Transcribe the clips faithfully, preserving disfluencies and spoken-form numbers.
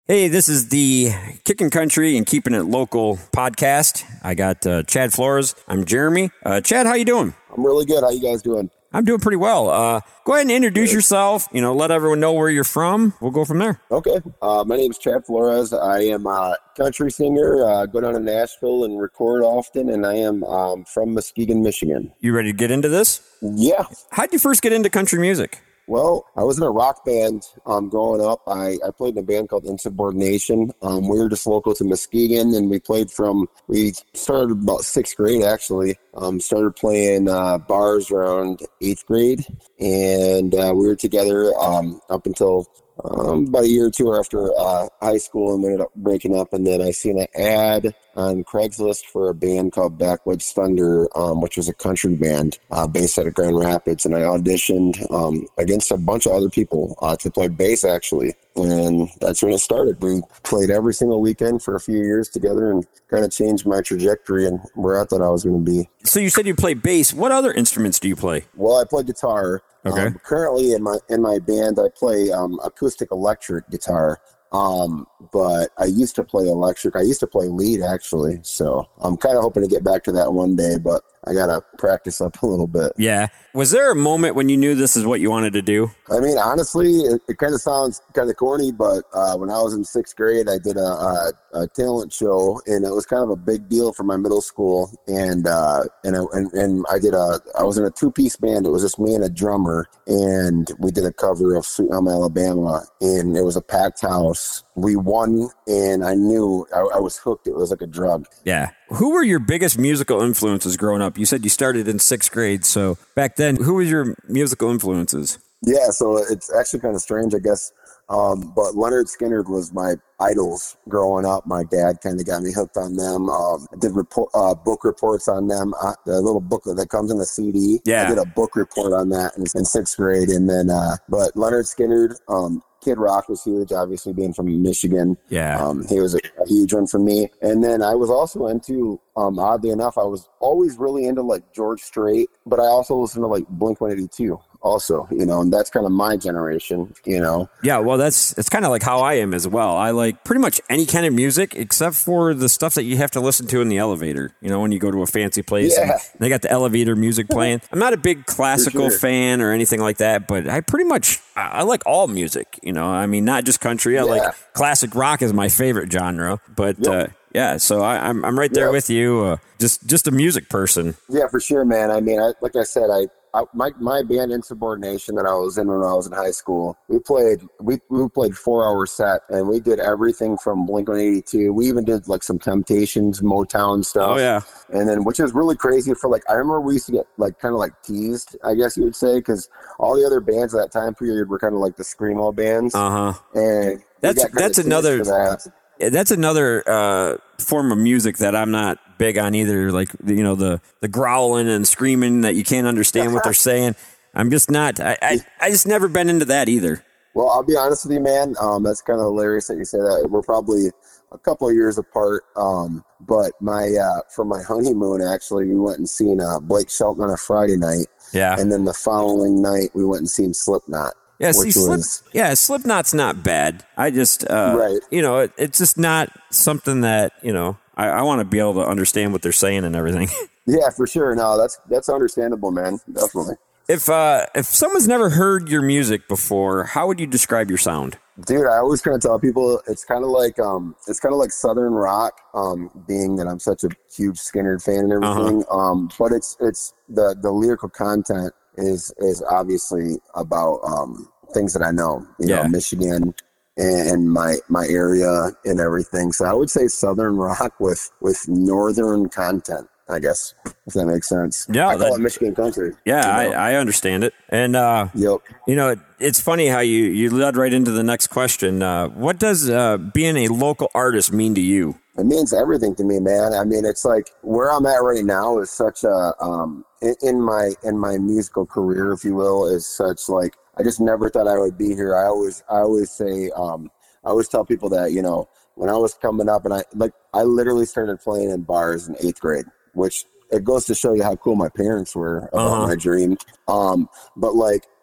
Hey, this is the Kickin' Country and Keeping It Local podcast. I got uh, Chad Flores. I'm Jeremy. Uh, Chad, how you doing? I'm really good. How you guys doing? I'm doing pretty well. Uh, go ahead and introduce good. yourself. You know, let everyone know where you're from. We'll go from there. Okay. Uh, my name is Chad Flores. I am a country singer. Uh, go down to Nashville and record often, and I am um, from Muskegon, Michigan. You ready to get into this? Yeah. How'd you first get into country music? Well, I was in a rock band um, growing up. I, I played in a band called Insubordination. Um, we were just local to Muskegon, and we played from, we started about sixth grade, actually. Um, started playing uh, bars around eighth grade, and uh, we were together um, up until um, about a year or two after uh, high school, and we ended up breaking up. And then I seen an ad on Craigslist for a band called Backwoods Thunder, um, which was a country band uh, based out of Grand Rapids. And I auditioned um, against a bunch of other people uh, to play bass, actually. And that's when it started. We played every single weekend for a few years together and kind of changed my trajectory and where I thought I was going to be. So you said you play bass. What other instruments do you play? Well, I play guitar. Okay. Um, currently in my in my band, I play um, acoustic electric guitar. Um, but I used to play electric. I used to play lead, actually. So I'm kind of hoping to get back to that one day, but I got to practice up a little bit. Yeah. Was there a moment when you knew this is what you wanted to do? I mean, honestly, it, it kind of sounds kind of corny, but uh, when I was in sixth grade, I did a, a, a talent show, and it was kind of a big deal for my middle school. And uh, and, I, and and I did a I was in a two piece band. It was just me and a drummer, and we did a cover of Sweet Home Alabama, and it was a packed house. We won, and I knew I, I was hooked. It was like a drug. Yeah. Who were your biggest musical influences growing up? You said you started in sixth grade, so back then, who were your musical influences? Yeah, so it's actually kind of strange, I guess. Um, but Leonard Skinner was my idols growing up. My dad kind of got me hooked on them. Um, I did report, uh, book reports on them. Uh, the little booklet that comes in the C D. Yeah. I did a book report on that in, in sixth grade. And then, uh, but Leonard Skinner, um, Kid Rock was huge, obviously being from Michigan. Yeah. Um, he was a, a huge one for me. And then I was also into, um, oddly enough, I was always really into like George Strait, but I also listened to like Blink one eighty-two also, you know, and that's kind of my generation, you know. Yeah, well, that's it's kind of like how I am as well. I like pretty much any kind of music except for the stuff that you have to listen to in the elevator, you know, when you go to a fancy place. Yeah. And they got the elevator music playing. I'm not a big classical sure. fan or anything like that, but I pretty much, I like all music, you know. I mean, not just country. I Yeah. like classic rock is my favorite genre, but Yep. uh, yeah, so I, I'm I'm right there Yep. with you. Uh, just just a music person. Yeah, for sure, man. I mean, I, like I said, I, I my my band Insubordination that I was in when I was in high school, we played we we played four hour set, and we did everything from Blink one eighty-two. We even did like some Temptations, Motown stuff. Oh yeah, and then which is really crazy for like I remember we used to get like kind of like teased, I guess you would say, because all the other bands at that time period were kind of like the screamo bands. Uh huh. And that's that's another. That. That's another uh, form of music that I'm not big on either. Like, you know, the, the growling and screaming that you can't understand what they're saying. I'm just not, I, I, I just never been into that either. Well, I'll be honest with you, man. Um, that's kind of hilarious that you say that. We're probably a couple of years apart. Um, but my, uh, for my honeymoon, actually, we went and seen uh, Blake Shelton on a Friday night. Yeah. And then the following night, we went and seen Slipknot. Yeah, see, Slip, was, yeah, Slipknot's not bad. I just, uh, right. you know, it, it's just not something that, you know, I, I want to be able to understand what they're saying and everything. Yeah, for sure. No, that's that's understandable, man. Definitely. If uh, if someone's never heard your music before, how would you describe your sound? Dude, I always kind of tell people it's kind of like um, it's kind of like Southern rock. Um, being that I'm such a huge Skinner fan and everything, uh-huh. um, but it's it's the the lyrical content. is is obviously about um, things that I know, you yeah. know, Michigan and, and my my area and everything. So I would say Southern rock with with Northern content, I guess, if that makes sense. Yeah, I call that, it Michigan country. Yeah, you know? I, I understand it. And, uh, yep. you know, it, it's funny how you, you led right into the next question. Uh, what does uh, being a local artist mean to you? It means everything to me, man. I mean, it's like where I'm at right now is such a um in, in my in my musical career, if you will, is such like I just never thought I would be here. I always I always say um I always tell people that, you know, when I was coming up and I like I literally started playing in bars in eighth grade, which it goes to show you how cool my parents were about uh-huh. my dream. Um, but like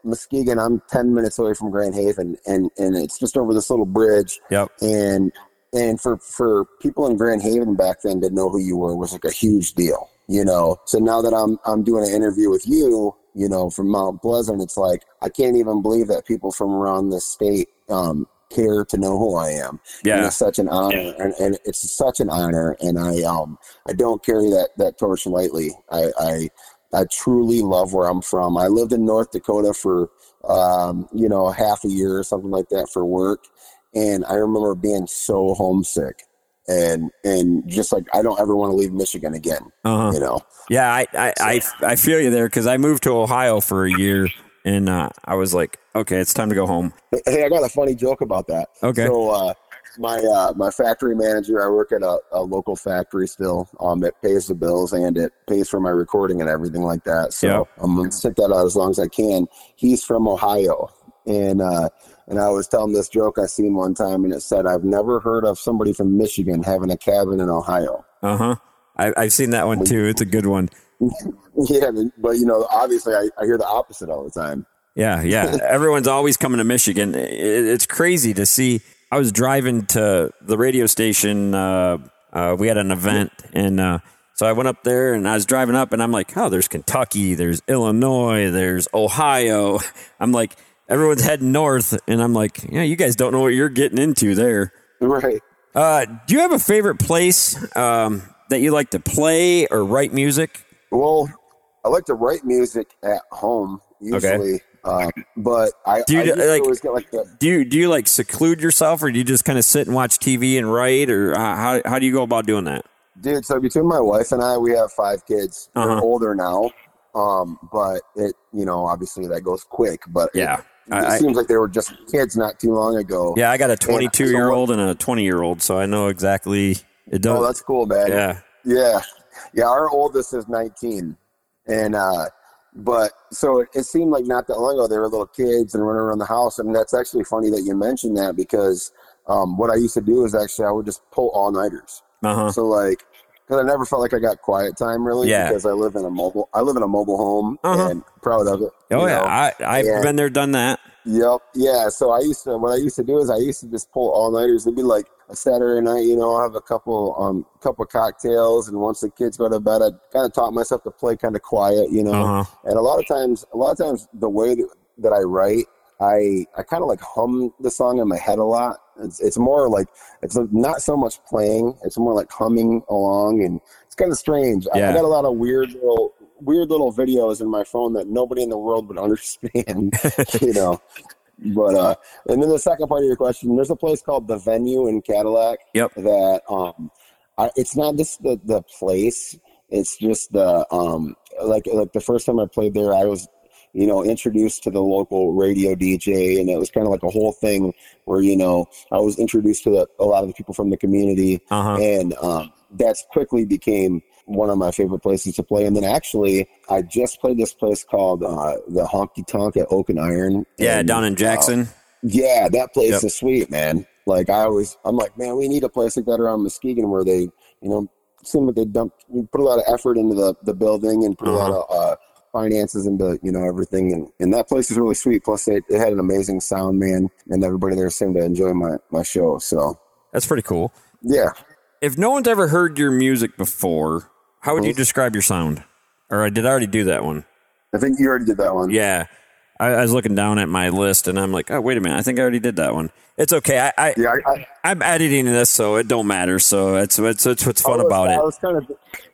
Muskegon, I'm ten minutes away from Grand Haven, and, and it's just over this little bridge. Yep. And and for, for people in Grand Haven back then to know who you were was like a huge deal, you know. So now that I'm I'm doing an interview with you, you know, from Mount Pleasant, it's like I can't even believe that people from around the state um, care to know who I am. Yeah, and it's such an honor, yeah. and, and it's such an honor, and I um I don't carry that that torch lightly. I I. I truly love where I'm from. I lived in North Dakota for, um, you know, half a year or something like that for work. And I remember being so homesick and, and just like, I don't ever want to leave Michigan again, uh-huh. you know? Yeah. I, I, so. I, I feel you there. Cause I moved to Ohio for a year and, uh, I was like, okay, it's time to go home. Hey, I got a funny joke about that. Okay. So, uh, My uh, my factory manager, I work at a, a local factory still. Um, it pays the bills and it pays for my recording and everything like that. So yep. I'm gonna stick that out as long as I can. He's from Ohio, and uh, and I was telling this joke I seen one time, and it said, "I've never heard of somebody from Michigan having a cabin in Ohio." Uh huh. I've seen that one too. It's a good one. Yeah, but you know, obviously, I, I hear the opposite all the time. Yeah, yeah. Everyone's always coming to Michigan. It, it's crazy to see. I was driving to the radio station. Uh, uh, we had an event, and uh, so I went up there, and I was driving up, and I'm like, oh, there's Kentucky, there's Illinois, there's Ohio. I'm like, everyone's heading north, and I'm like, yeah, you guys don't know what you're getting into there. Right. Uh, do you have a favorite place um, that you like to play or write music? Well, I like to write music at home, usually. Okay. Um, but I do you I like, always get like the, do you do you like seclude yourself, or do you just kind of sit and watch T V and write, or uh, how how do you go about doing that? Dude, so between my wife and I, we have five kids. Uh-huh. They're older now, um, but it you know obviously that goes quick. But yeah, it, it I, seems like they were just kids not too long ago. Yeah, I got a twenty-two year old and a twenty year old, so I know exactly it does. Oh, that's cool, man. Yeah, yeah, yeah. Our oldest is nineteen, and. uh But so it, it seemed like not that long ago they were little kids and running around the house. And that's actually funny that you mentioned that because um, what I used to do is actually I would just pull all nighters. Uh-huh. So like, because I never felt like I got quiet time really. Yeah. Because I live in a mobile, I live in a mobile home uh-huh. and proud of it. Oh yeah, know? I I've and, been there, done that. Yep. Yeah. So I used to, what I used to do is I used to just pull all nighters. It'd be like a Saturday night, you know, I'll have a couple, um, couple cocktails. And once the kids go to bed, I kind of taught myself to play kind of quiet, you know, uh-huh. and a lot of times, a lot of times the way that, that I write, I, I kind of like hum the song in my head a lot. It's, it's more like, it's not so much playing. It's more like humming along, and it's kind of strange. Yeah. I, I got a lot of weird little, weird little videos in my phone that nobody in the world would understand, you know. But uh, and then the second part of your question, there's a place called The Venue in Cadillac. Yep. That um, I, it's not just the, the place; it's just the um, like like the first time I played there, I was, you know, introduced to the local radio D J, and it was kind of like a whole thing where, you know, I was introduced to the, a lot of the people from the community, uh-huh. and um, that's quickly became one of my favorite places to play. And then actually, I just played this place called uh, the Honky Tonk at Oak and Iron. Yeah, and, down in Jackson. Uh, yeah, that place yep. is sweet, man. Like I always, I'm like, man, we need a place like that around Muskegon where they, you know, seem like they dump, put a lot of effort into the, the building and put uh-huh. a lot of uh, finances into, you know, everything. And, and that place is really sweet. Plus, they, they had an amazing sound, man, and everybody there seemed to enjoy my, my show. So that's pretty cool. Yeah. If no one's ever heard your music before, how would you describe your sound? Or did I already do that one? I think you already did that one. Yeah. I, I was looking down at my list, and I'm like, oh, wait a minute. I think I already did that one. It's okay. I, I, yeah, I, I, I'm editing this, so it don't matter. So it's, it's, it's what's fun was, about I it. Was kind of,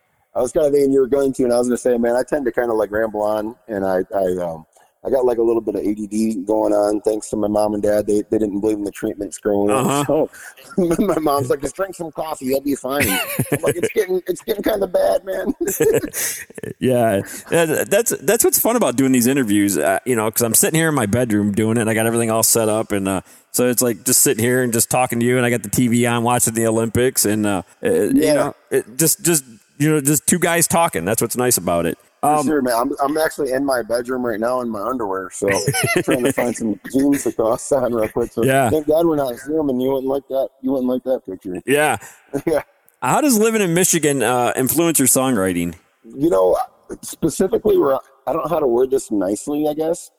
I was kind of thinking you were going to, and I was going to say, man, I tend to kind of like ramble on, and I, I, um, I got like a little bit of A D D going on thanks to my mom and dad. They they didn't believe in the treatments growing up. Uh-huh. So my mom's like, just drink some coffee, you'll be fine. I'm like, it's getting it's getting kind of bad, man. Yeah, that's that's what's fun about doing these interviews. Uh, you know, because I'm sitting here in my bedroom doing it, and I got everything all set up, and uh, so it's like just sitting here and just talking to you, and I got the T V on watching the Olympics, and uh, it, yeah. you know, it just just you know, just two guys talking. That's what's nice about it. Um, sure, man. I'm I'm actually in my bedroom right now in my underwear, so I'm trying to find some jeans to toss on real quick. So yeah. Thank God we're not zooming. You wouldn't like that. You wouldn't like that picture. Yeah. Yeah. How does living in Michigan uh, influence your songwriting? You know, specifically, where I don't know how to word this nicely, I guess,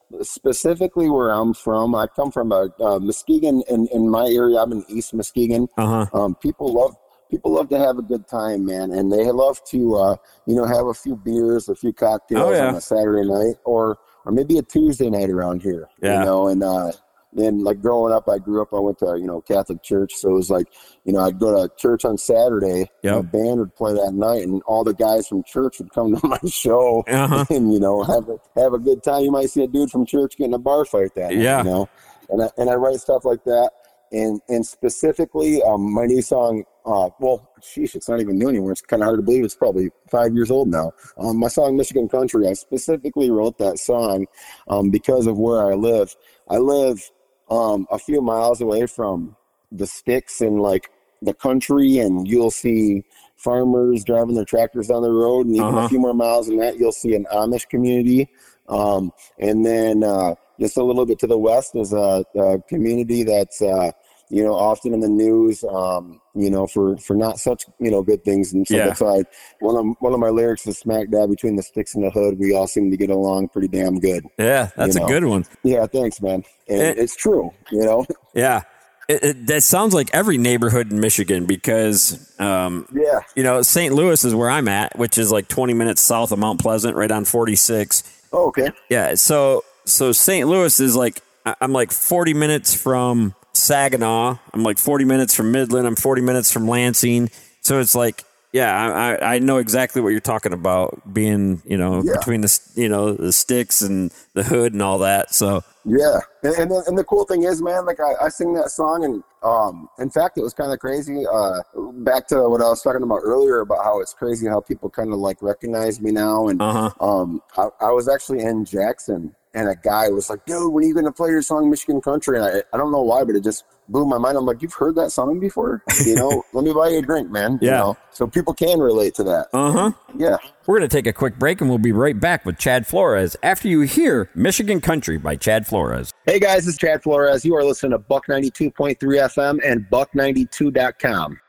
specifically where I'm from, I come from a uh, Muskegon. In, in my area, I'm in East Muskegon. Uh-huh. Um, people love people love to have a good time, man, and they love to uh, you know have a few beers, a few cocktails oh, yeah. on a Saturday night, or or maybe a Tuesday night around here. Yeah. You know, and uh, then like growing up, I grew up. I went to you know Catholic church, so it was like you know I'd go to church on Saturday. Yep. And the band would play that night, and all the guys from church would come to my show uh-huh. and you know have a, have a good time. You might see a dude from church getting a bar fight that night, yeah. you know, and I, and I write stuff like that. And and specifically, um, my new song, uh, well, sheesh, it's not even new anymore. It's kind of hard to believe. It's probably five years old now. Um, my song, Michigan Country, I specifically wrote that song um, because of where I live. I live um, a few miles away from the sticks and, like, the country, and you'll see farmers driving their tractors down the road. And even uh-huh. a few more miles than that, you'll see an Amish community. Um, and then uh, just a little bit to the west is a, a community that's, uh, you know, often in the news, um, you know, for, for not such, you know, good things. And so yeah. that's why one of, one of my lyrics is smack dab between the sticks and the hood. We all seem to get along pretty damn good. Yeah, that's you know? a good one. Yeah, thanks, man. And it, it's true, you know? Yeah. It, it, that sounds like every neighborhood in Michigan because, um, yeah, you know, Saint Louis is where I'm at, which is like twenty minutes south of Mount Pleasant, right on forty-six. Oh, okay. Yeah. So, so Saint Louis is like, I'm like forty minutes from Saginaw. I'm like forty minutes from Midland. I'm forty minutes from Lansing. So it's like, yeah, I, I know exactly what you're talking about being, you know, yeah. between the, you know, the sticks and the hood and all that. So, yeah. And, and, the, and the cool thing is, man, like I, I sing that song and, um, in fact, it was kind of crazy. Uh, back to what I was talking about earlier about how it's crazy how people kind of like recognize me now. And, uh-huh. um, I, I was actually in Jackson and a guy was like, dude, when are you going to play your song, Michigan Country? And I, I don't know why, but it just blew my mind. I'm like, you've heard that song before? You know, let me buy you a drink, man. Yeah. You know? So people can relate to that. Uh-huh. Yeah. We're going to take a quick break, and we'll be right back with Chad Flores after you hear Michigan Country by Chad Flores. Hey, guys, this is Chad Flores. You are listening to Buck ninety-two point three F M and buck ninety-two dot com.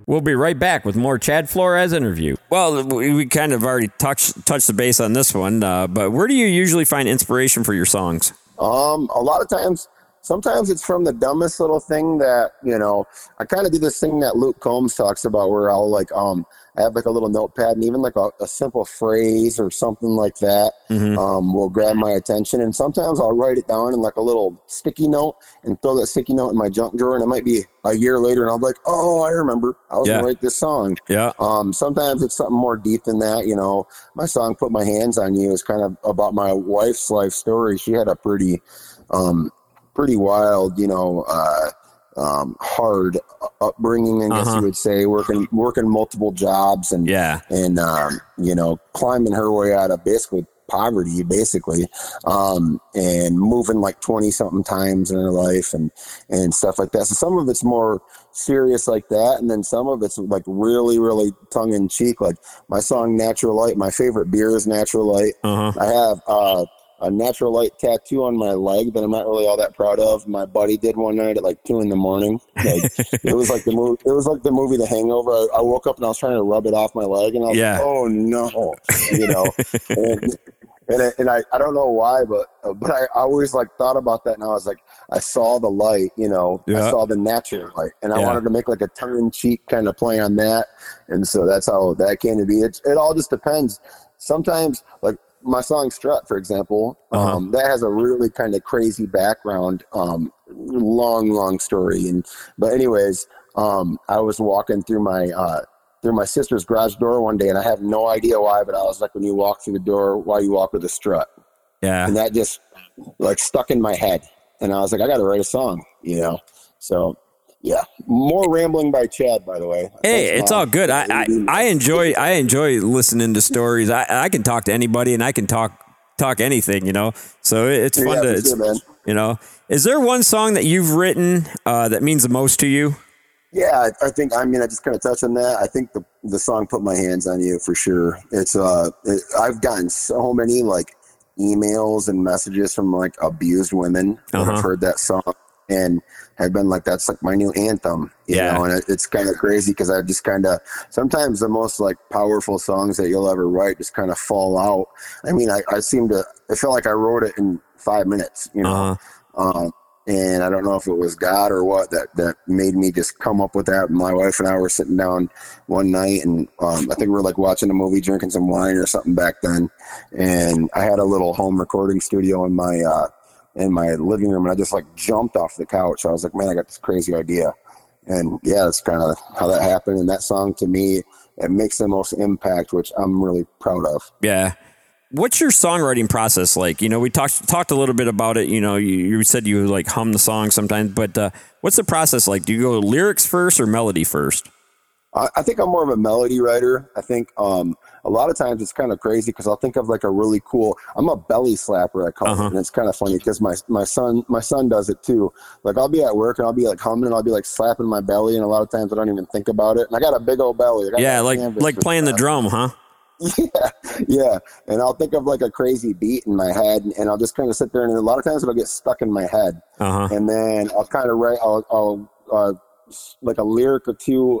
We'll be right back with more Chad Flores interview. Well, we, we kind of already touched touched the base on this one, uh, but where do you usually find inspiration for your songs? Um, a lot of times, sometimes it's from the dumbest little thing that, you know, I kind of do this thing that Luke Combs talks about where I'll like, um, I have like a little notepad and even like a, a simple phrase or something like that, mm-hmm. um, will grab my attention. And sometimes I'll write it down in like a little sticky note and throw that sticky note in my junk drawer. And it might be a year later and I'll be like, oh, I remember I was yeah. gonna write this song. Yeah. Um, sometimes it's something more deep than that. You know, my song, Put My Hands on You, is kind of about my wife's life story. She had a pretty, um, pretty wild, you know, uh, um, hard upbringing, I guess uh-huh. you would say, working, working multiple jobs and, yeah. and, um, you know, climbing her way out of basically poverty, basically, um, and moving like twenty something times in her life and, and stuff like that. So some of it's more serious like that. And then some of it's like really, really tongue in cheek. Like my song, Natural Light, my favorite beer is Natural Light. Uh-huh. I have, uh, a Natural Light tattoo on my leg that I'm not really all that proud of. My buddy did one night at like two in the morning. Like, it was like the movie. It was like the movie The Hangover. I, I woke up and I was trying to rub it off my leg, and I was yeah. like, "Oh no," you know. and and, I, and I, I don't know why, but but I, I always like thought about that, and I was like, I saw the light, you know. Yeah. I saw the natural light, and I yeah. wanted to make like a tongue in cheek kind of play on that, and so that's how that came to be. It it all just depends. Sometimes like. My song Strut, for example, uh-huh. um, that has a really kind of crazy background, um, long, long story. And but anyways, um, I was walking through my uh, through my sister's garage door one day, and I have no idea why, but I was like, when you walk through the door, why you walk with a strut? Yeah, and that just like stuck in my head, and I was like, I got to write a song, you know. So. Yeah, more rambling by Chad, by the way. Hey, Thanks, it's Mom. all good. I, I, I enjoy I enjoy listening to stories. I, I can talk to anybody, and I can talk talk anything, you know. So it's fun yeah, to, it's, sure, man. you know. Is there one song that you've written uh, that means the most to you? Yeah, I, I think. I mean, I just kind of touched on that. I think the the song "Put My Hands on You" for sure. It's uh, it, I've gotten so many like emails and messages from like abused women that uh-huh. have heard that song. And have been like, that's like my new anthem, you yeah. know, and it, it's kind of crazy because I just kind of, sometimes the most like powerful songs that you'll ever write just kind of fall out. I mean, I, I seem to, I feel like I wrote it in five minutes, you know, uh-huh. um, and I don't know if it was God or what that, that made me just come up with that. My wife and I were sitting down one night and um, I think we were like watching a movie, drinking some wine or something back then. And I had a little home recording studio in my, uh, in my living room, and I just like jumped off the couch. I was like, man, I got this crazy idea. And yeah, that's kind of how that happened. And that song to me, it makes the most impact, which I'm really proud of. Yeah. What's your songwriting process like? You know, we talked talked a little bit about it. You know, you, you said you like hum the song sometimes, but uh, what's the process like? Do you go lyrics first or melody first? I, I think I'm more of a melody writer. I think um, a lot of times it's kind of crazy because I'll think of like a really cool. I'm a belly slapper, I call uh-huh. it, and it's kind of funny because my my son my son does it too. Like I'll be at work and I'll be like humming and I'll be like slapping my belly, and a lot of times I don't even think about it. And I got a big old belly. Yeah, like like playing the drum, huh? Yeah, yeah. And I'll think of like a crazy beat in my head, and, and I'll just kind of sit there, and a lot of times it'll get stuck in my head, uh-huh. and then I'll kind of write, I'll, I'll uh, like a lyric or two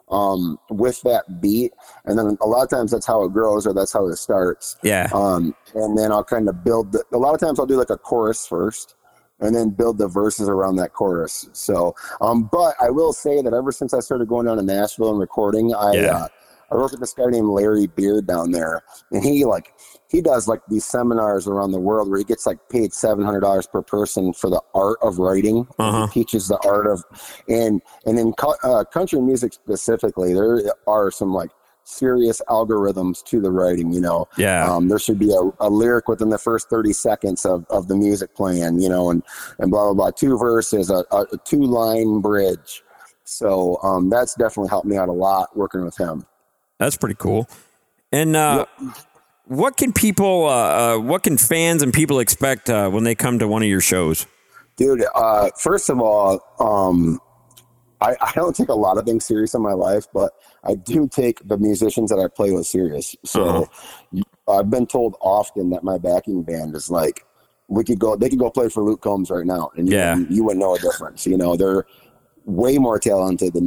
um, with that beat, and then a lot of times that's how it grows, or that's how it starts. Yeah. Um, and then I'll kind of build. The, a lot of times I'll do like a chorus first, and then build the verses around that chorus. So, um, but I will say that ever since I started going down to Nashville and recording, I. Yeah. Uh, I work with this guy named Larry Beard down there, and he like he does like these seminars around the world where he gets like paid seven hundred dollars per person for the art of writing. Uh-huh. He teaches the art of, and and in uh, country music specifically, there are some like serious algorithms to the writing. You know, yeah. Um, there should be a, a lyric within the first thirty seconds of, of the music playing. You know, and and blah blah blah. Two verses, a, a two line bridge. So um, that's definitely helped me out a lot working with him. That's pretty cool. And uh, yep. what can people, uh, uh, what can fans and people expect uh, when they come to one of your shows? Dude, uh, first of all, um, I, I don't take a lot of things serious in my life, but I do take the musicians that I play with serious. So uh-huh. I've been told often that my backing band is like, we could go, they could go play for Luke Combs right now, and you, yeah. you wouldn't know a difference. You know, they're way more talented than me.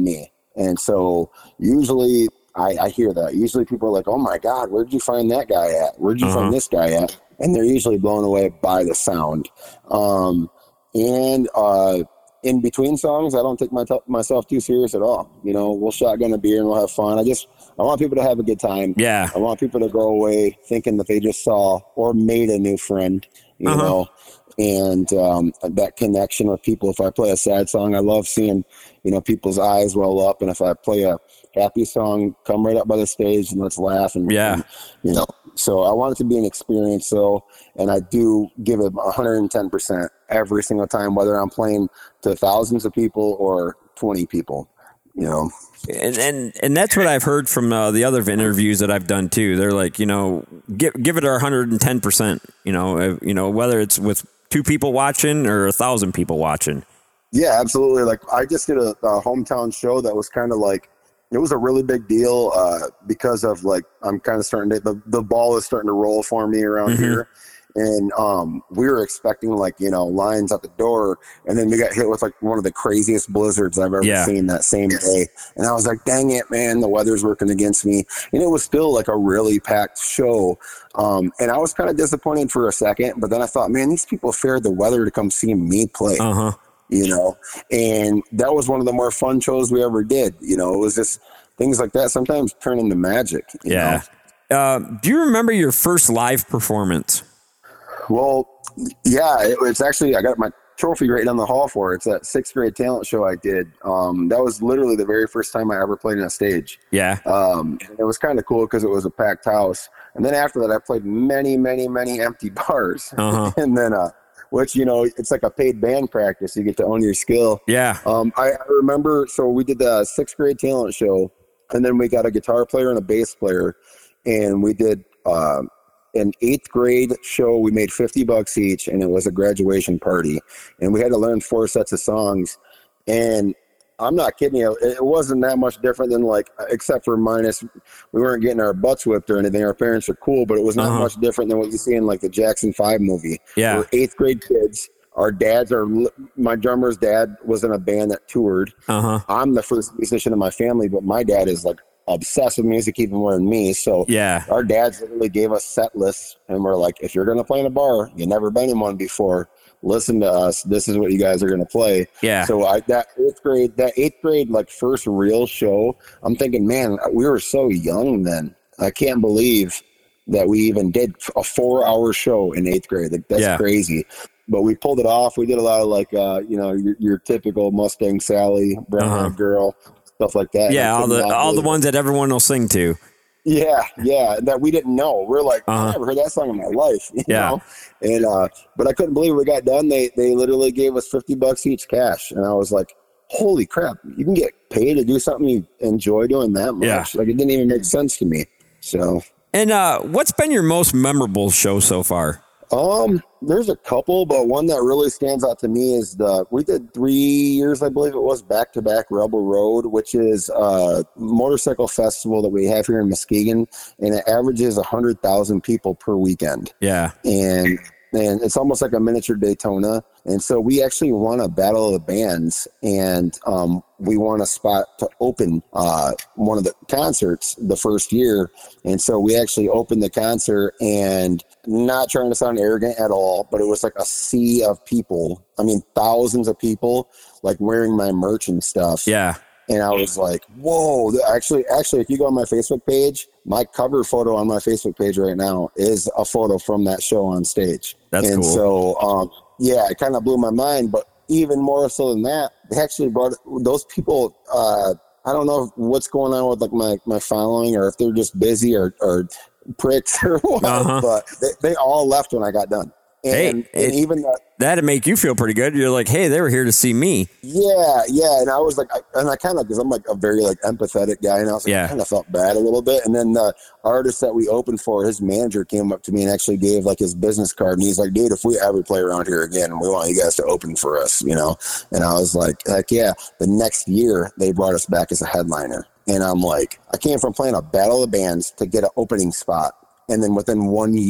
And so usually I, I hear that. Usually people are like, oh my God, where'd you find that guy at? Where'd you uh-huh. find this guy at? And they're usually blown away by the sound. Um, and uh, in between songs, I don't take my t- myself too serious at all. You know, we'll shotgun a beer and we'll have fun. I just, I want people to have a good time. Yeah. I want people to go away thinking that they just saw or made a new friend, you uh-huh. know, and um, that connection with people. If I play a sad song, I love seeing, you know, people's eyes well up. And if I play a happy song, come right up by the stage and let's laugh. And, yeah. and, you know, so I want it to be an experience, though, and I do give it one hundred ten percent every single time, whether I'm playing to thousands of people or twenty people, you know. And and, and that's what I've heard from uh, the other interviews that I've done too. They're like, you know, give give it our one hundred ten percent. You know, uh, you know, whether it's with two people watching or a thousand people watching. Yeah, absolutely. Like I just did a, a hometown show that was kind of like, it was a really big deal uh, because of like, I'm kind of starting to, the, the ball is starting to roll for me around mm-hmm. here. And um, we were expecting like, you know, lines at the door. And then we got hit with like one of the craziest blizzards I've ever yeah. seen that same day. And I was like, dang it, man, the weather's working against me. And it was still like a really packed show. Um, and I was kind of disappointed for a second, but then I thought, man, these people fared the weather to come see me play. Uh-huh. You know, and that was one of the more fun shows we ever did. You know, it was just things like that sometimes turn into magic. You yeah. know? Uh, do you remember your first live performance? Well, yeah, it, it's actually, I got my trophy right down the hall for it. It's that sixth grade talent show I did. Um, that was literally the very first time I ever played on a stage. Yeah. Um, it was kind of cool because it was a packed house. And then after that, I played many, many, many empty bars. Uh-huh. and then, uh, which, you know, it's like a paid band practice. You get to own your skill. Yeah. Um, I, I remember, so we did the sixth grade talent show, and then we got a guitar player and a bass player, and we did uh, an eighth grade show. We made fifty bucks each, and it was a graduation party. And we had to learn four sets of songs. And I'm not kidding you. It wasn't that much different than like, except for minus, we weren't getting our butts whipped or anything. Our parents are cool, but it was not uh-huh. much different than what you see in like the Jackson five movie. Yeah. We're eighth grade kids. Our dads are, my drummer's dad was in a band that toured. Uh-huh. I'm the first musician in my family, but my dad is like obsessed with music even more than me. So yeah. our dads literally gave us set lists and we're like, if you're going to play in a bar, you've never been in one before, listen to us. This is what you guys are going to play. Yeah. So I, that eighth grade, that eighth grade, like first real show, I'm thinking, man, we were so young then. I can't believe that we even did a four hour show in eighth grade. Like, that's yeah. crazy. But we pulled it off. We did a lot of like, uh, you know, your, your typical Mustang Sally, Brown uh-huh. Girl, stuff like that. Yeah. All the, all the ones that everyone will sing to. Yeah, yeah, that we didn't know. We're like, uh-huh. I never heard that song in my life, you yeah. know? And, uh, but I couldn't believe we got done. They, they literally gave us fifty bucks each cash. And I was like, holy crap, you can get paid to do something you enjoy doing that much. Yeah. Like, it didn't even make sense to me. So. And, uh, what's been your most memorable show so far? Um, there's a couple, but one that really stands out to me is the, we did three years, I believe it was, back to back Rebel Road, which is a motorcycle festival that we have here in Muskegon, and it averages a hundred thousand people per weekend. Yeah. And, and it's almost like a miniature Daytona. And so we actually won a battle of the bands, and um, we won a spot to open uh, one of the concerts the first year. And so we actually opened the concert, and not trying to sound arrogant at all, but it was like a sea of people. I mean, thousands of people like wearing my merch and stuff. Yeah. And I was like, whoa, actually, actually, if you go on my Facebook page, my cover photo on my Facebook page right now is a photo from that show on stage. That's and cool. so, um, yeah, it kind of blew my mind, but even more so than that, they actually brought those people. Uh, I don't know what's going on with like my, my following, or if they're just busy or, or pricks or what, uh-huh. but they, they all left when I got done. And, hey, and it, even the, that'd make you feel pretty good. You're like, hey, they were here to see me. Yeah, yeah. And I was like, I, and I kind of, because I'm like a very like empathetic guy, and I was like, yeah. I kind of felt bad a little bit. And then the artist that we opened for, his manager came up to me and actually gave like his business card, and he's like, dude, if we ever play around here again, we want you guys to open for us, you know? And I was like, heck yeah. The next year, they brought us back as a headliner. And I'm like, I came from playing a battle of bands to get an opening spot. And then within one year,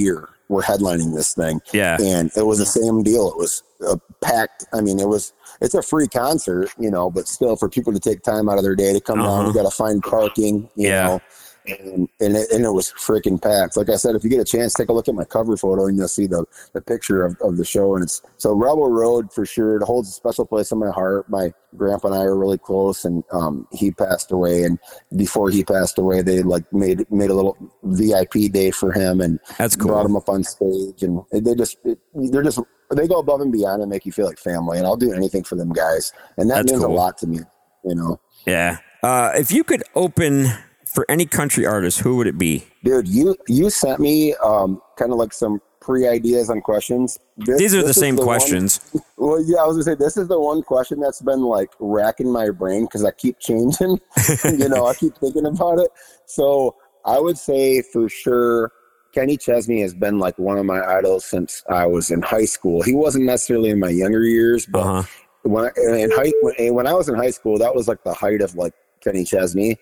were headlining this thing. Yeah. And it was the same deal. It was a packed. I mean, it was, it's a free concert, you know, but still for people to take time out of their day to come Uh-huh. down, you got to find parking, you Yeah. know, and, and, it, and it was freaking packed. Like I said, if you get a chance, take a look at my cover photo and you'll see the, the picture of, of the show. And it's, so Rebel Road for sure, it holds a special place in my heart. My grandpa and I are really close, and um, he passed away. And before he passed away, they like made, made a little V I P day for him, and That's cool. brought him up on stage, and they just, they're just, they go above and beyond and make you feel like family. And I'll do anything for them guys. And that That's means cool. a lot to me, you know? Yeah. Uh, if you could open for any country artist, who would it be? Dude, you you sent me um, kind of like some pre-ideas on questions. This, These are the this is same one- questions. well, yeah, I was gonna say this is the one question that's been like racking my brain because I keep changing. you know, I keep thinking about it. So I would say for sure, Kenny Chesney has been like one of my idols since I was in high school. He wasn't necessarily in my younger years, but Uh-huh. when I, in high when, when I was in high school, that was like the height of like Kenny Chesney.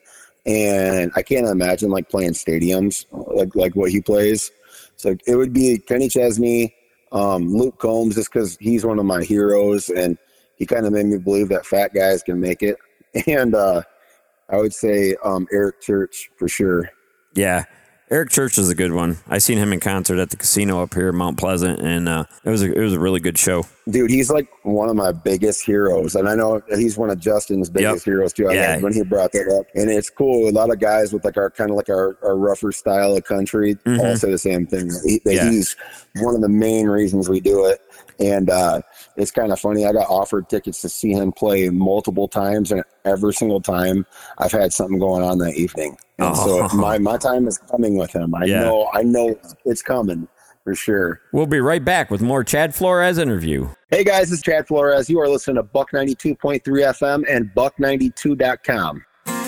And I can't imagine like playing stadiums like like what he plays. So it would be Kenny Chesney, um, Luke Combs, just because he's one of my heroes, and he kind of made me believe that fat guys can make it. And uh, I would say um, Eric Church for sure. Yeah. Eric Church is a good one. I seen him in concert at the casino up here in Mount Pleasant, and uh, it was a, it was a really good show. Dude, he's like one of my biggest heroes. And I know he's one of Justin's biggest Yep. heroes too. I Yeah. love when he brought that up. And it's cool. A lot of guys with like our kind of like our, our rougher style of country Mhm. all say the same thing. He, that Yeah. He's one of the main reasons we do it. And uh, it's kind of funny. I got offered tickets to see him play multiple times, and every single time I've had something going on that evening. And Oh. so my, my time is coming with him. I Yeah. know, I know it's coming for sure. We'll be right back with more Chad Flores interview. Hey guys, this is Chad Flores. You are listening to Buck ninety-two point three F M and buck ninety-two dot com.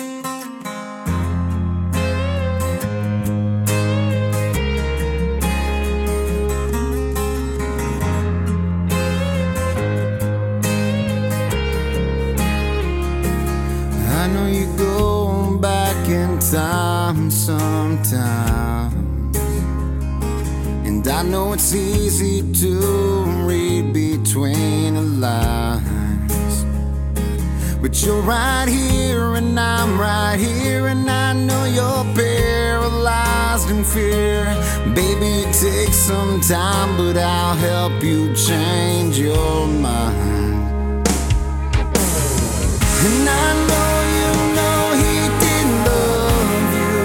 I know you go back in time sometimes, and I know it's easy to read between the lines, but you're right here and I'm right here, and I know you're paralyzed in fear. Baby, it takes some time, but I'll help you change your mind. And I know you know he didn't love you,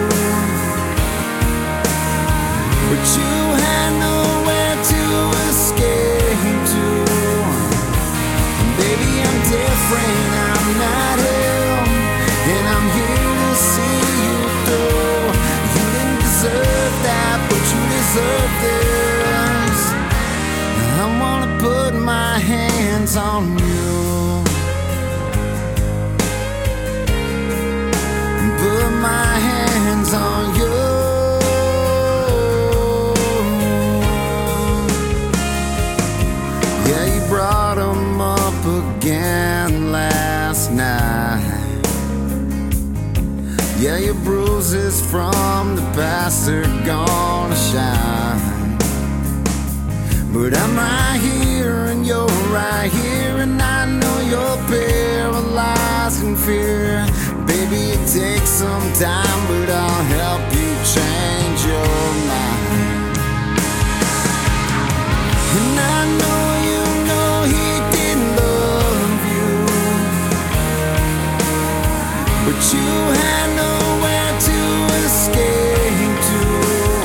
but you had nowhere to escape to. And baby, I'm different, I'm not him, and I'm here to see you through. You didn't deserve that, but you deserve this. I wanna put my hands on you. Put my hands on you. Yeah, you brought them up again last night. Yeah, your bruises from the past are gonna shine. But I'm right here and you're right here, and I know you're paralyzed in fear. Baby, it takes some time, but I'll help you change your mind. And I know you know he didn't love you, but you had nowhere to escape to.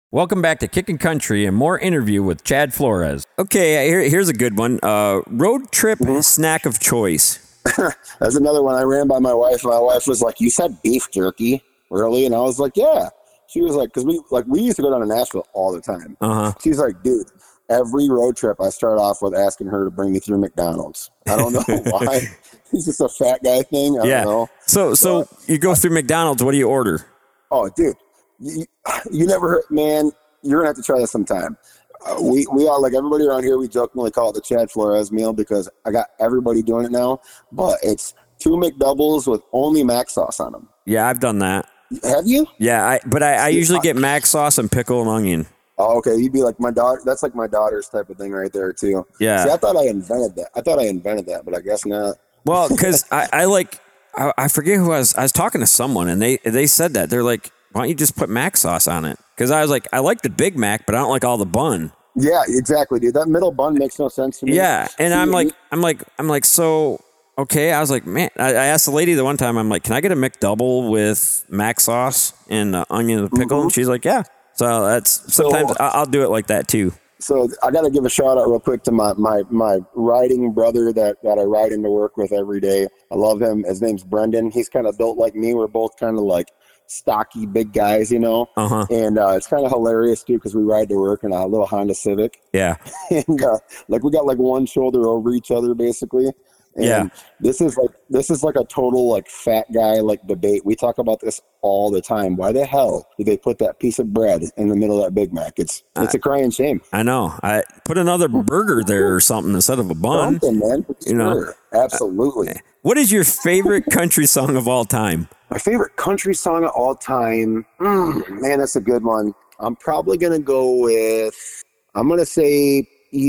Welcome back to Kickin' Country and more interview with Chad Flores. Okay, here, here's a good one. Uh, road trip mm-hmm. snack of choice. That's another one I ran by my wife. My wife was like, "You said beef jerky, really?" And I was like, "Yeah." She was like, "Because we like we used to go down to Nashville all the time." Uh-huh. She's like, "Dude, every road trip I start off with asking her to bring me through McDonald's. I don't know why. It's just a fat guy thing. I yeah. don't know." So, so but, you go through McDonald's. What do you order? Oh, dude, you, you never heard, man. You're gonna have to try this sometime. Uh, we we all like everybody around here. We jokingly call it the Chad Flores meal because I got everybody doing it now. But it's two McDoubles with only mac sauce on them. Yeah, I've done that. Have you? Yeah, I but I, I usually get mac sauce and pickle and onion. Oh, okay. You'd be like my daughter. That's like my daughter's type of thing right there too. Yeah. See, I thought I invented that. I thought I invented that, but I guess not. Well, because I, I like I, I forget who I was. I was talking to someone and they they said that they're like, "Why don't you just put mac sauce on it?" Because I was like, I like the Big Mac, but I don't like all the bun. Yeah, exactly, dude. That middle bun makes no sense to me. Yeah, and I'm like, I'm like, I'm like, so okay. I was like, man. I, I asked the lady the one time. I'm like, can I get a McDouble with mac sauce and uh, onion and pickle? Mm-hmm. And she's like, yeah. So that's sometimes so, I'll do it like that too. So I got to give a shout out real quick to my my my riding brother that that I ride into work with every day. I love him. His name's Brendan. He's kind of built like me. We're both kind of like stocky big guys, you know, uh-huh. and uh, it's kind of hilarious too because we ride to work in a little Honda Civic. Yeah, and uh, like we got like one shoulder over each other basically. And yeah, this is like this is like a total like fat guy like debate. We talk about this all the time. Why the hell did they put that piece of bread in the middle of that Big Mac? It's it's I, a crying shame. I know. I put another burger there or something instead of a bun. Something, man. You sure. know, absolutely. What is your favorite country song of all time? My favorite country song of all time, mm, man, that's a good one. I'm probably gonna go with. I'm gonna say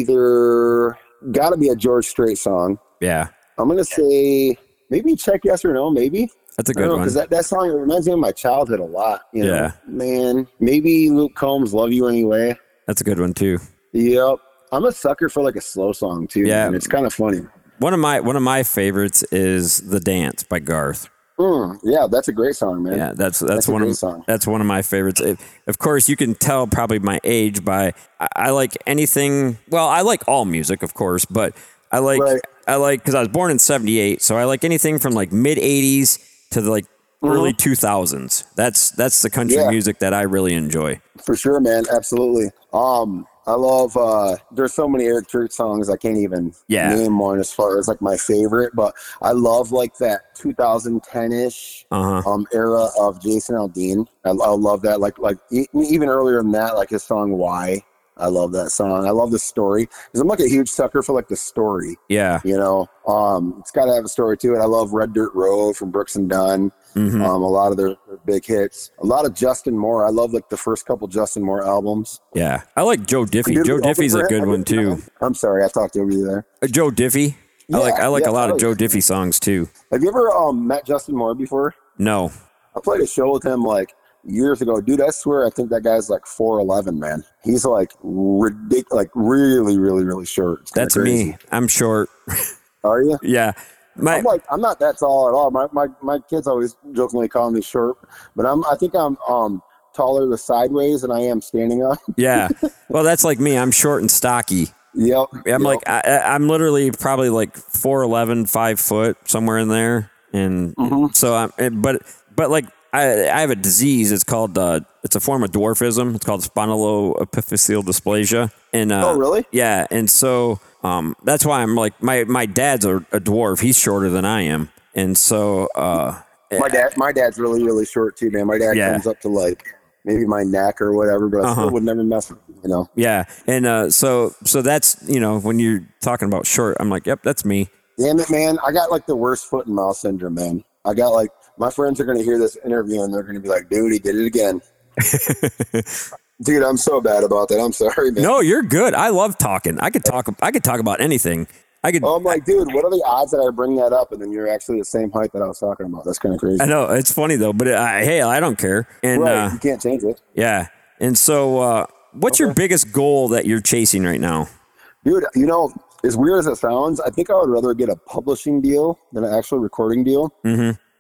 either got to be a George Strait song. Yeah. I'm gonna say maybe Check Yes or No. Maybe that's a good one because that, that song reminds me of my childhood a lot. You know? Yeah, man. Maybe Luke Combs' "Love You Anyway." That's a good one too. Yep. I'm a sucker for like a slow song too. Yeah, and it's kind of funny. One of my one of my favorites is "The Dance" by Garth. Mm, yeah, that's a great song, man. Yeah, that's that's, that's one of song. that's one of my favorites. It, of course, you can tell probably my age by I, I like anything. Well, I like all music, of course, but I like right. I like because I was born in seventy-eight, so I like anything from like mid eighties to the, like mm-hmm. early two thousands. That's that's the country yeah. music that I really enjoy. For sure, man. Absolutely. Um, I love. Uh, there's so many Eric Church songs I can't even yeah. name one as far as like my favorite, but I love like that two thousand ten ish uh-huh. um era of Jason Aldean. I, I love that. Like like e- even earlier than that, like his song "Why." I love that song. I love the story because I'm like a huge sucker for like the story. Yeah, you know, um, it's got to have a story to it. I love Red Dirt Road from Brooks and Dunn. Mm-hmm. Um, a lot of their, their big hits. A lot of Justin Moore. I love like the first couple Justin Moore albums. Yeah, I like Joe Diffie. Joe Diffie's a good one too. I'm sorry, I talked over you there. Uh, Joe Diffie. Yeah, I like I like yeah, a lot I of Joe Diffie songs too. Have you ever um, met Justin Moore before? No. I played a show with him like years ago. Dude, I swear I think that guy's like four eleven, man. He's like ridiculous, like really, really, really short. That's me. I'm short. Are you? Yeah. My, I'm like I'm not that tall at all. My my my kids always jokingly call me short, but I'm I think I'm um taller the sideways than I am standing up. Yeah. Well, that's like me. I'm short and stocky. Yep. I'm yep. like I, I'm literally probably like four eleven, five foot somewhere in there, and mm-hmm. so I'm. But but like I I have a disease. It's called uh it's a form of dwarfism. It's called spondyloepiphyseal dysplasia. And uh, oh really? Yeah. And so. Um, that's why I'm like my, my dad's a, a dwarf. He's shorter than I am, and so uh, my dad my dad's really really short too, man. My dad yeah. comes up to like maybe my neck or whatever, but I uh-huh. still would never mess with him, you know. Yeah, and uh, so so that's you know when you're talking about short, I'm like, yep, that's me. Damn it, man! I got like the worst foot and mouth syndrome, man. I got like my friends are gonna hear this interview and they're gonna be like, dude, he did it again. Dude, I'm so bad about that. I'm sorry, man. No, you're good. I love talking. I could talk. I could talk about anything. I could. Oh, I'm like, dude, what are the odds that I bring that up and then you're actually the same height that I was talking about? That's kind of crazy. I know it's funny though, but uh, hey, I don't care. And right, uh, you can't change it. Yeah. And so, uh, what's okay. your biggest goal that you're chasing right now, dude? You know, as weird as it sounds, I think I would rather get a publishing deal than an actual recording deal. Mm-hmm.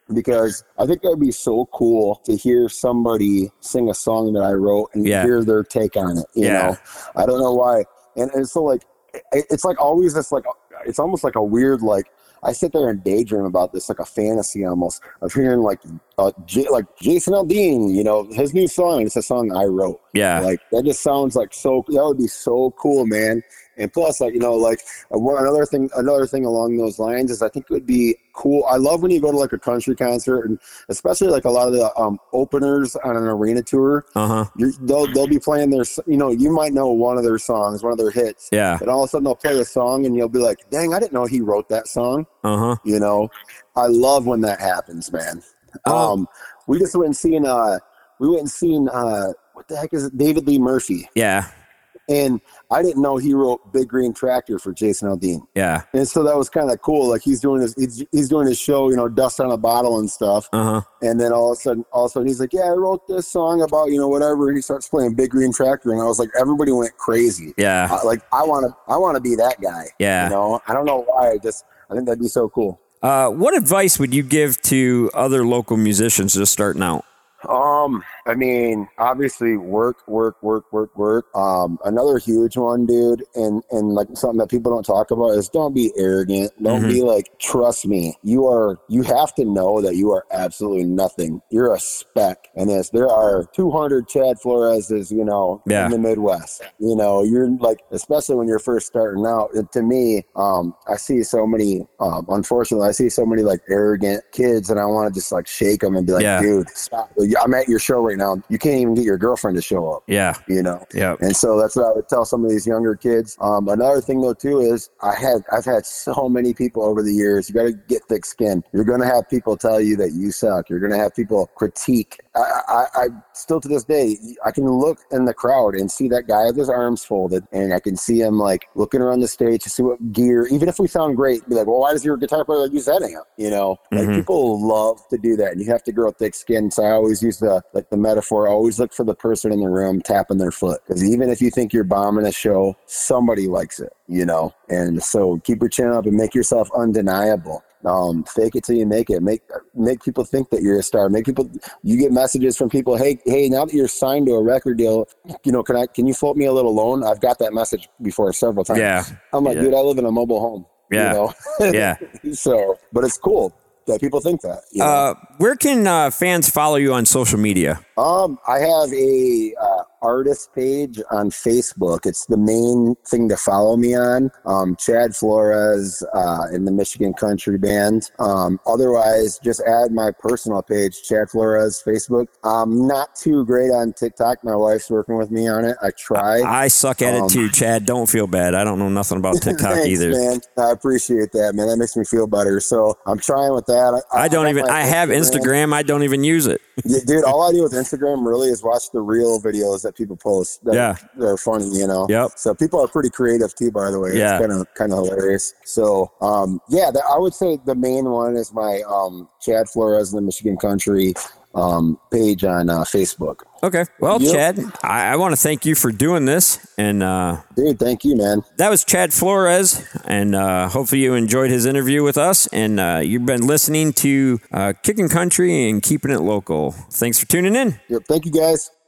because I think that would be so cool to hear somebody sing a song that I wrote and Yeah. hear their take on it. You Yeah. know, I don't know why. And, and so like, it, it's like always this, like, it's almost like a weird, like, I sit there and daydream about this, like a fantasy almost of hearing like, uh, J- like Jason Aldean, you know, his new song. It's a song I wrote. Yeah. Like that just sounds like so, that would be so cool, man. And plus, like, you know, like uh, one another thing, another thing along those lines is I think it would be cool. I love when you go to like a country concert, and especially like a lot of the um, openers on an arena tour. Uh huh. You're, they'll they'll be playing their, you know, you might know one of their songs, one of their hits. Yeah. And all of a sudden they'll play a song, and you'll be like, "Dang, I didn't know he wrote that song." Uh huh. You know, I love when that happens, man. Oh. Um, we just went and seen, uh, we went and seen, uh, what the heck is it? David Lee Murphy. Yeah. And I didn't know he wrote Big Green Tractor for Jason Aldean. Yeah. And so that was kind of cool. Like he's doing his, he's, he's doing his show, you know, Dust on a Bottle and stuff. Uh huh. And then all of a sudden, all of a sudden he's like, yeah, I wrote this song about, you know, whatever. And he starts playing Big Green Tractor. And I was like, everybody went crazy. Yeah. Uh, like I want to, I want to be that guy. Yeah. You know, I don't know why. I just, I think that'd be so cool. Uh, what advice would you give to other local musicians just starting out? Um, I mean, obviously work, work, work, work, work. Um, another huge one, dude, and, and like something that people don't talk about is don't be arrogant. Don't Mhm. be like, trust me, you are, you have to know that you are absolutely nothing. You're a speck. And as there are two hundred Chad Floreses, you know, Yeah. in the Midwest, you know, you're like, especially when you're first starting out, it- to me, um, I see so many, um, unfortunately, I see so many like arrogant kids, and I want to just like shake them and be like, Yeah. dude, stop. I'm at your show right now. You can't even get your girlfriend to show up, Yeah. you know? Yeah. And so that's what I would tell some of these younger kids. Um, another thing though, too, is I had, I've had so many people over the years. You got to get thick skin. You're going to have people tell you that you suck. You're going to have people critique. I, I, I still to this day, I can look in the crowd and see that guy with his arms folded, and I can see him like looking around the stage to see what gear, even if we sound great, be like, well, why does your guitar player use that amp? You know, like Mhm. people love to do that, and you have to grow thick skin. So I always use the, like the metaphor, always look for the person in the room tapping their foot. Because even if you think you're bombing a show, somebody likes it, you know? And so keep your chin up and make yourself undeniable. Um, fake it till you make it. Make make people think that you're a star. Make people. You get messages from people. Hey, hey! Now that you're signed to a record deal, you know, can I? Can you float me a little loan? I've got that message before several times. Yeah. I'm like, Yeah. dude, I live in a mobile home. Yeah. You know? Yeah. So, but it's cool that people think that. You know? Uh, where can uh, fans follow you on social media? Um, I have a uh, artist page on Facebook. It's the main thing to follow me on. Um, Chad Flores uh, in the Michigan Country Band. Um, otherwise, just add my personal page, Chad Flores Facebook. I'm not too great on TikTok. My wife's working with me on it. I try. I suck at Um, it too, Chad. Don't feel bad. I don't know nothing about TikTok Thanks, either. man. I appreciate that, man. That makes me feel better. So I'm trying with that. I don't got even. my I have Instagram. I don't even use it. Yeah, dude, all I do with Instagram really is watch the real videos that people post. That, Yeah. they're funny, you know. Yep. So people are pretty creative too, by the way. Yeah. It's kind of kind of hilarious. So, um, yeah, the, I would say the main one is my um, Chad Flores in the Michigan Country um, page on uh, Facebook. Okay. Well, Yep. Chad, I, I want to thank you for doing this, and uh, Dude, thank you, man. that was Chad Flores, and uh, hopefully you enjoyed his interview with us. And uh, you've been listening to uh, Kicking Country and Keeping It Local. Thanks for tuning in. Yep, thank you, guys.